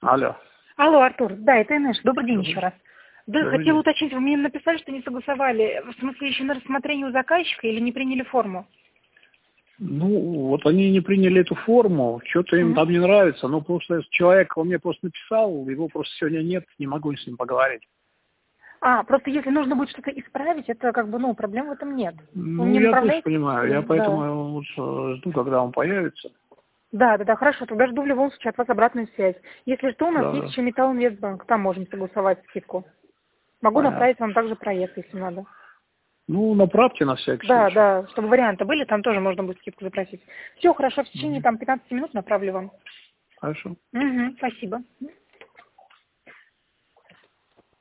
Алло. Алло, Артур, да, это Инеш. Добрый день еще раз. Да, Добрый хотела день. уточнить, вы мне написали, что не согласовали, в смысле еще на рассмотрение у заказчика или не приняли форму? Ну, вот они не приняли эту форму, что-то им там не нравится, но просто человек, он мне просто написал, его просто сегодня нет, не могу с ним поговорить. Просто если нужно будет что-то исправить, это как бы, проблем в этом нет. Вы Ну, мне я тоже направляете? понимаю, я Да. поэтому вот, жду, когда он появится. Да, хорошо, тогда жду в любом случае от вас обратную связь. Если что, у нас есть Да, еще Металлинвестбанк, там можем согласовать скидку. Могу понятно. направить вам также проект, если надо. Ну, направьте на всякий случай. Да, чтобы варианты были, там тоже можно будет скидку запросить. Все, хорошо, в течение 15 минут направлю вам. Хорошо. Спасибо.